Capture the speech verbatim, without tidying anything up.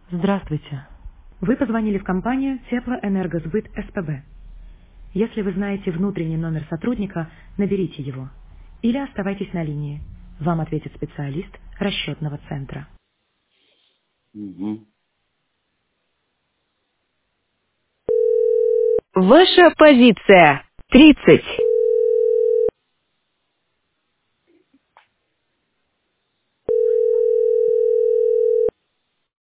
Здравствуйте. Вы позвонили в компанию Теплоэнергосбыт СПБ. Если вы знаете внутренний номер сотрудника, наберите его. Или оставайтесь на линии. Вам ответит специалист расчетного центра. Угу. Ваша позиция тридцать.